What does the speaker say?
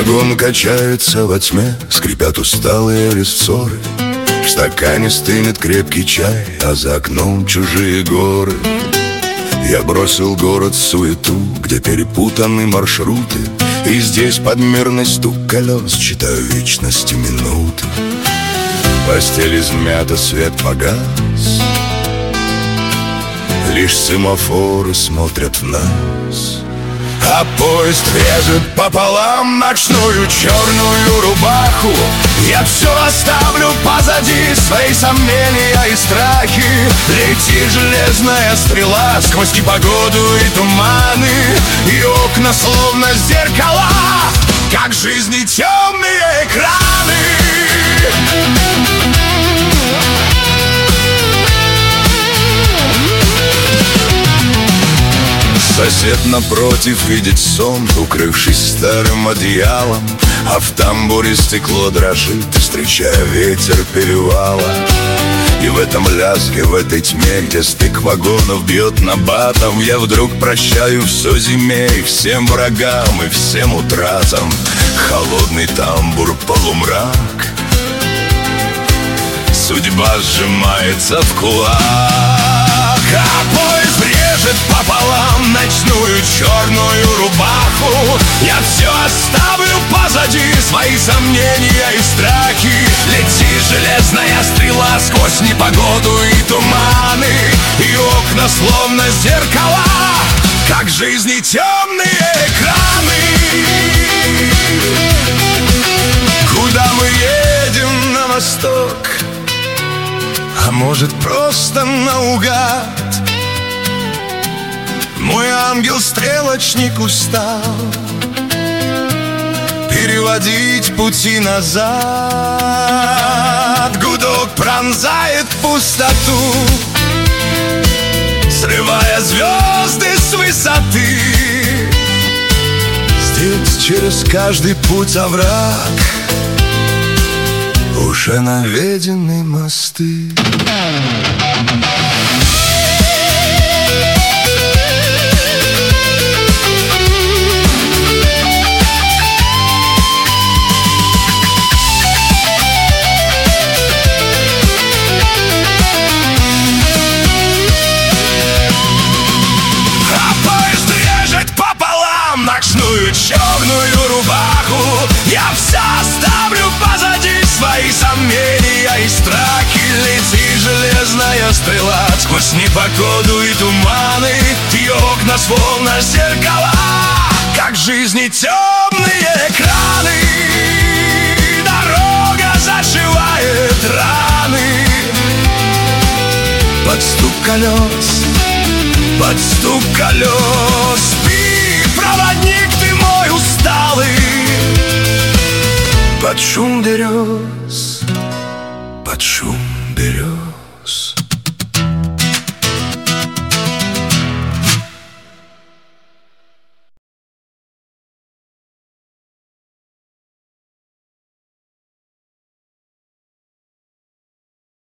Вагон качается во тьме, скрипят усталые рессоры. В стакане стынет крепкий чай, а за окном чужие горы. Я бросил город суету, где перепутаны маршруты, и здесь под мирный стук колес читаю вечности минуты. Постель измята, свет погас, лишь семафоры смотрят в нас. А поезд режет пополам ночную черную рубаху. Я все оставлю позади, свои сомнения и страхи. Летит железная стрела сквозь непогоду и туманы, и окна словно зеркала, как жизни темные экраны. Сосед напротив видит сон, укрывшись старым одеялом, а в тамбуре стекло дрожит, встречая ветер перевала. И в этом лязге, в этой тьме, где стык вагонов бьет набатом, я вдруг прощаю все зиме и всем врагам, и всем утратам. Холодный тамбур, полумрак, судьба сжимается в кулак. А поезд режет пополам ночную черную рубаху. Я все оставлю позади, свои сомнения и страхи. Летит железная стрела сквозь непогоду и туманы, и окна словно зеркала, как жизни темные экраны. Куда мы едем? На восток, а может просто наугад. Мой ангел-стрелочник устал переводить пути назад. Гудок пронзает пустоту, срывая звезды с высоты. Здесь через каждый путь овраг уже наведены мосты. Ночную черную рубаху. Я все оставлю позади, свои сомнения и страхи. Летит железная стрела сквозь непогоду и туманы, и окна словно зеркала, как жизни темные экраны. Дорога зашивает раны под стук колес, под стук колес. Проводник ты мой усталый, под шум берез, под шум берез.